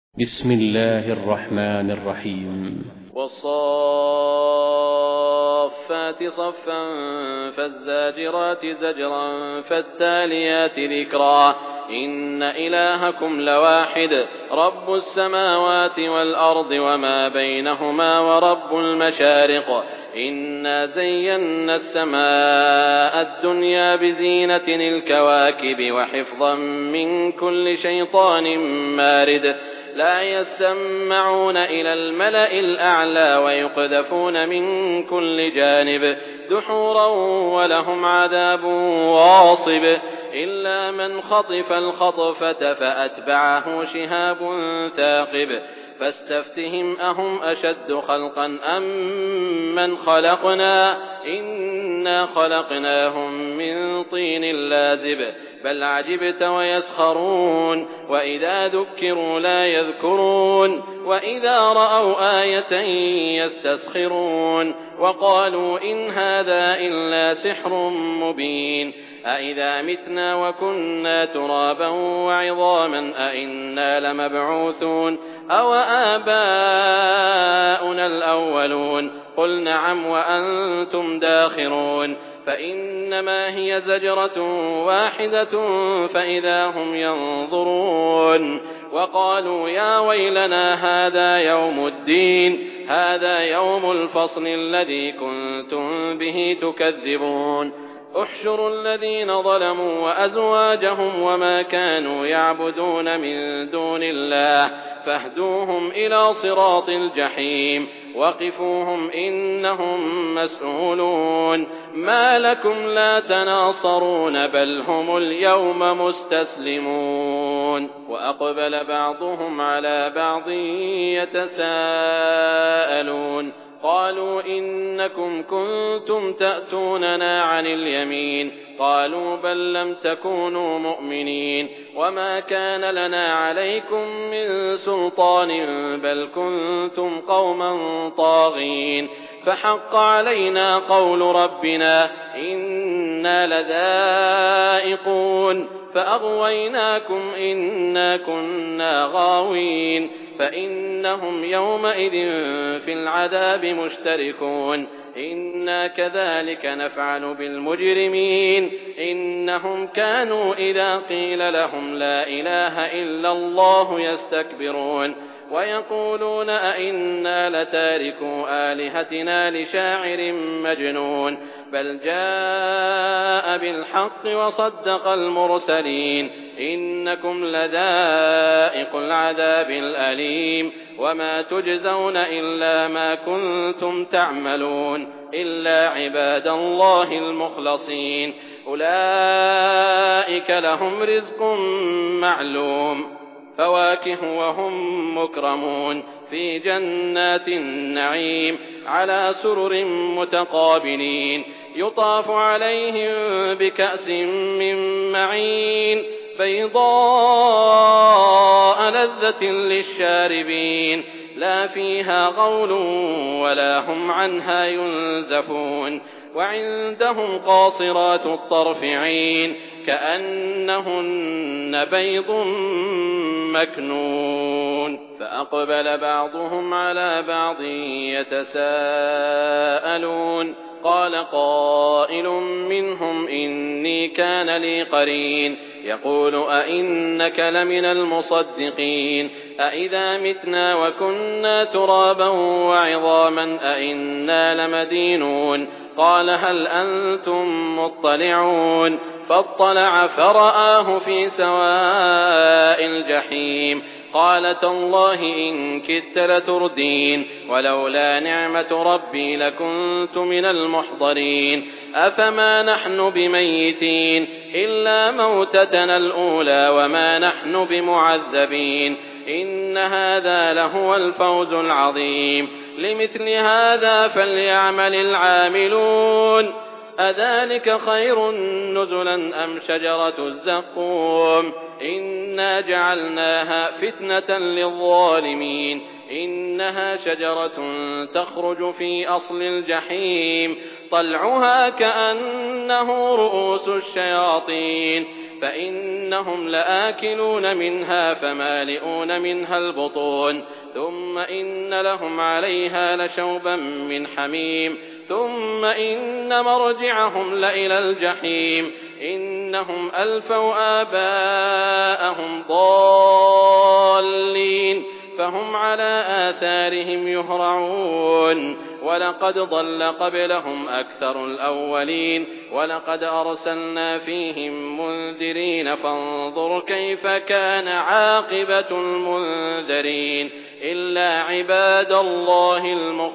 بسم الله الرحمن الرحيم. والصافات صفا فالزاجرات زجرا فالتاليات ذكرا إن إلهكم لواحد رب السماوات والأرض وما بينهما ورب المشارق إنا زينا السماء الدنيا بزينة الكواكب وحفظا من كل شيطان مارد لا يسمعون إلى الملأ الأعلى ويقذفون من كل جانب دحورا ولهم عذاب واصب إلا من خطف الخطفة فأتبعه شهاب ثاقب فاستفتهم أهم أشد خلقا أم من خلقنا إنا خلقناهم من طين لازب بل عجبت ويسخرون وإذا ذكروا لا يذكرون وإذا رأوا آية يستسخرون وقالوا إن هذا إلا سحر مبين أإذا متنا وكنا ترابا وعظاما أإنا لمبعوثون أو آباؤنا الأولون قل نعم وأنتم داخرون فإنما هي زجرة واحدة فإذا هم ينظرون وقالوا يا ويلنا هذا يوم الدين هذا يوم الفصل الذي كنتم به تكذبون احشروا الذين ظلموا وأزواجهم وما كانوا يعبدون من دون الله فاهدوهم إلى صراط الجحيم وقفوهم إنهم مسؤولون ما لكم لا تناصرون بل هم اليوم مستسلمون وأقبل بعضهم على بعض يتساءلون قالوا إنكم كنتم تأتوننا عن اليمين قالوا بل لم تكونوا مؤمنين وما كان لنا عليكم من سلطان بل كنتم قوما طاغين فحق علينا قول ربنا إنا لذائقون فأغويناكم إنا كنا غاوين فإنهم يومئذ في العذاب مشتركون إنا كذلك نفعل بالمجرمين إنهم كانوا إذا قيل لهم لا إله إلا الله يستكبرون ويقولون أئنا لتاركو آلهتنا لشاعر مجنون بل جاء بالحق وصدق المرسلين إنكم لذائق العذاب الأليم وما تجزون إلا ما كنتم تعملون إلا عباد الله المخلصين أولئك لهم رزق معلوم فواكه وهم مكرمون في جنات النعيم على سرر متقابلين يطاف عليهم بكأس من معين بيضاء لذة للشاربين لا فيها غول ولا هم عنها ينزفون وعندهم قاصرات الطرف عين كأنهن بيض مكنون فأقبل بعضهم على بعض يتساءلون قال قائل منهم إني كان لي قرين يقول أئنك لمن المصدقين أئذا متنا وكنا ترابا وعظاما أئنا لمدينون قال هل أنتم مطلعون فاطلع فرآه في سواء الجحيم قال تالله إن كدت لتردين ولولا نعمة ربي لكنت من المحضرين أفما نحن بميتين إلا موتتنا الأولى وما نحن بمعذبين إن هذا لهو الفوز العظيم لمثل هذا فليعمل العاملون أذلك خير نزلا أم شجرة الزقوم إنا جعلناها فتنة للظالمين إنها شجرة تخرج في أصل الجحيم طلعها كأنه رؤوس الشياطين فإنهم لآكلون منها فمالئون منها البطون ثم إن لهم عليها لشوبا من حميم ثم إن مرجعهم لإلى الجحيم إنهم ألفوا آباءهم ضالين فهم على آثارهم يهرعون ولقد ضل قبلهم أكثر الأولين ولقد أرسلنا فيهم منذرين فانظر كيف كان عاقبة المنذرين إلا عباد الله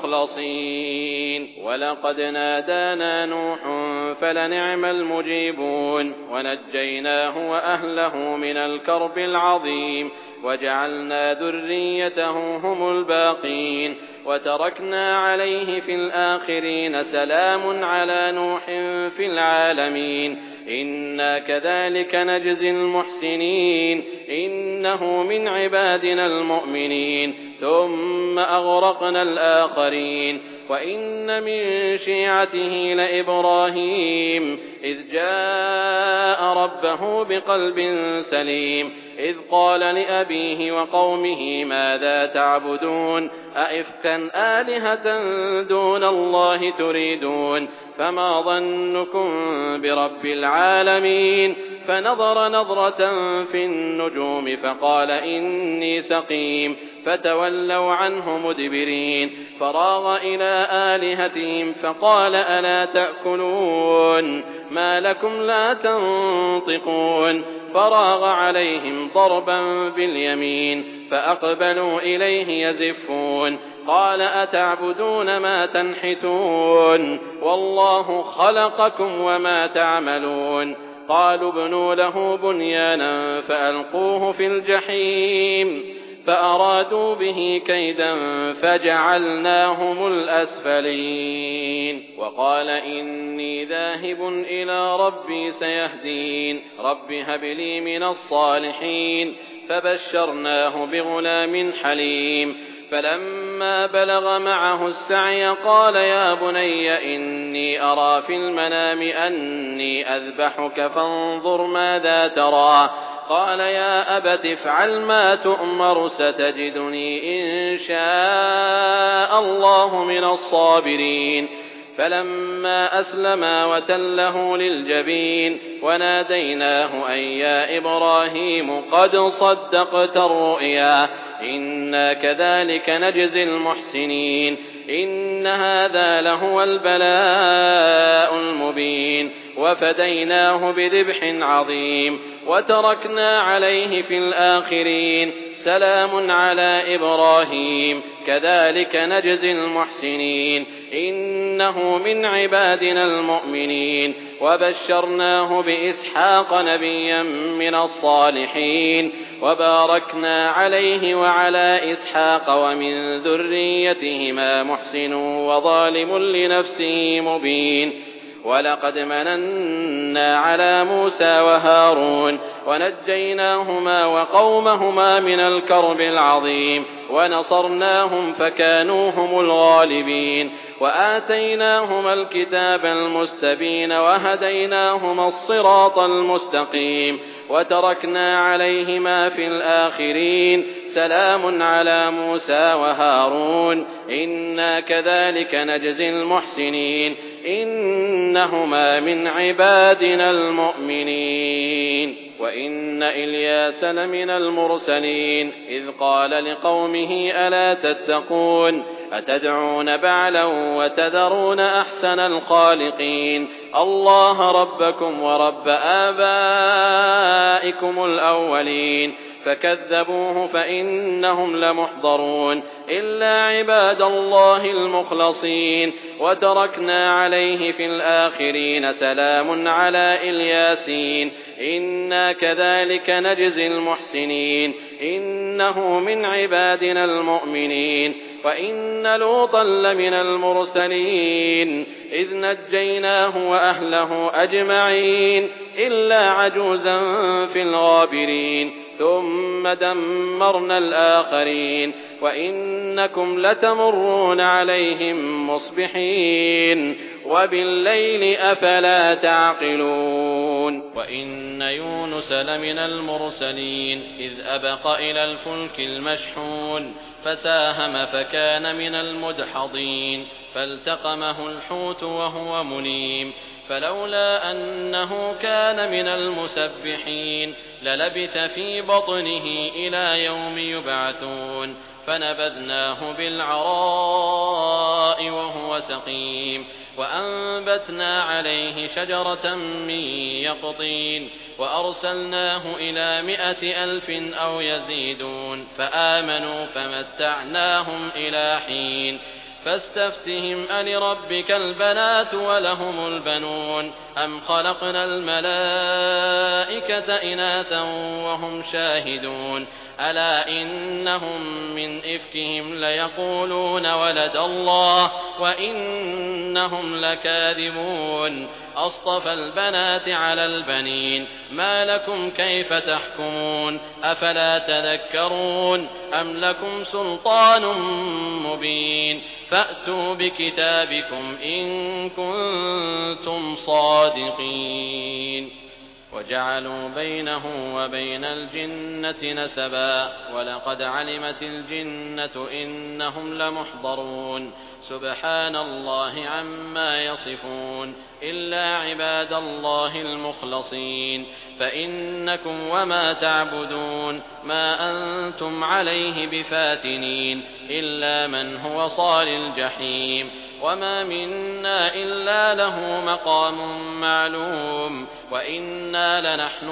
المخلصين ولقد نادانا نوح فلنعم المجيبون ونجيناه وأهله من الكرب العظيم وجعلنا ذريته هم الباقين وتركنا عليه في الآخرين سلام على نوح في العالمين إنا كذلك نجزي المحسنين إنه من عبادنا المؤمنين ثم أغرقنا الآخرين وإن من شيعته لإبراهيم إذ جاء ربه بقلب سليم إذ قال لأبيه وقومه ماذا تعبدون أئفكا آلهة دون الله تريدون فما ظنكم برب العالمين فنظر نظرة في النجوم فقال إني سقيم فتولوا عنه مدبرين فراغ إلى آلهتهم فقال ألا تأكلون ما لكم لا تنطقون فراغ عليهم ضربا باليمين فأقبلوا إليه يزفون قال أتعبدون ما تنحتون والله خلقكم وما تعملون قالوا ابنوا له بنيانا فألقوه في الجحيم فأرادوا به كيدا فجعلناهم الأسفلين وقال إني ذاهب إلى ربي سيهدين رب هب لي من الصالحين فبشرناه بغلام حليم فلما بلغ معه السعي قال يا بني إني أرى في المنام أني أذبحك فانظر ماذا ترى قال يا أبت افعل ما تؤمر ستجدني إن شاء الله من الصابرين فلما أسلما وتله للجبين وناديناه أن يا إبراهيم قد صدقت الرؤيا إنا كذلك نجزي المحسنين إن هذا لهو البلاء المبين وفديناه بذبح عظيم وتركنا عليه في الآخرين سلام على إبراهيم كذلك نجزي المحسنين إنه من عبادنا المؤمنين وبشرناه بإسحاق نبيا من الصالحين وباركنا عليه وعلى إسحاق ومن ذريتهما محسن وظالم لنفسه مبين ولقد مننا على موسى وهارون ونجيناهما وقومهما من الكرب العظيم ونصرناهم فكانوا هم الغالبين وآتيناهما الكتاب المستبين وهديناهما الصراط المستقيم وتركنا عليهما في الآخرين سلام على موسى وهارون إنا كذلك نجزي المحسنين إنهما من عبادنا المؤمنين وإن إلياس لمن المرسلين إذ قال لقومه ألا تتقون أتدعون بعلا وتذرون أحسن الخالقين الله ربكم ورب آبائكم الأولين فكذبوه فإنهم لمحضرون إلا عباد الله المخلصين وتركنا عليه في الآخرين سلام على الياسين إنا كذلك نجزي المحسنين إنه من عبادنا المؤمنين وإن لوطا لمن المرسلين إذ نجيناه وأهله أجمعين إلا عجوزا في الغابرين ثم دمرنا الآخرين وإنكم لتمرون عليهم مصبحين وبالليل أفلا تعقلون يعلمون. وإن يونس لمن المرسلين إذ أبق إلى الفلك المشحون فساهم فكان من المدحضين فالتقمه الحوت وهو مليم فلولا أنه كان من المسبحين للبث في بطنه إلى يوم يبعثون فنبذناه بالعراء وهو سقيم وأنبتنا عليه شجرة من يقطين وأرسلناه إلى 100,000 أو يزيدون فآمنوا فمتعناهم إلى حين فاستفتهم ألربك البنات ولهم البنون أم خلقنا الملائكة إناثا وهم شاهدون ألا إنهم من إفكهم ليقولون ولد الله وإنهم لكاذبون أصطفى البنات على البنين ما لكم كيف تحكمون أفلا تذكرون أم لكم سلطان مبين فأتوا بكتابكم إن كنتم صادقين وجعلوا بينه وبين الجنة نسبا ولقد علمت الجنة إنهم لمحضرون سبحان الله عما يصفون إلا عباد الله المخلصين فإنكم وما تعبدون ما أنتم عليه بفاتنين إلا من هو صال الجحيم وما منا إلا له مقام معلوم وإنا لنحن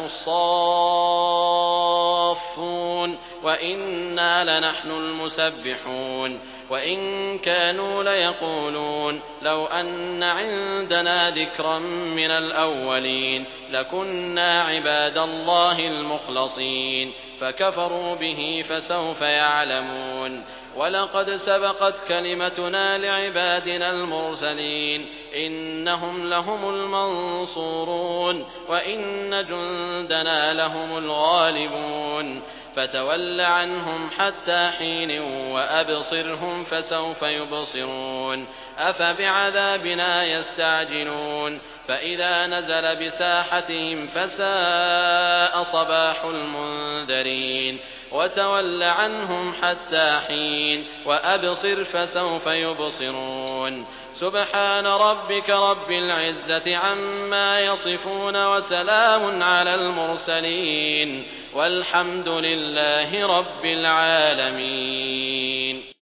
الصافون وإنا لنحن المسبحون وإن كانوا ليقولون لو أن عندنا ذكرا من الأولين لكنا عباد الله المخلصين فكفروا به فسوف يعلمون ولقد سبقت كلمتنا لعبادنا المرسلين إنهم لهم المنصورون وإن جندنا لهم الغالبون فتول عنهم حتى حين وأبصرهم فسوف يبصرون أفبعذابنا يستعجلون فإذا نزل بساحتهم فساء صباح المنذرين وتول عنهم حتى حين وأبصر فسوف يبصرون سبحان ربك رب العزة عما يصفون وسلام على المرسلين والحمد لله رب العالمين.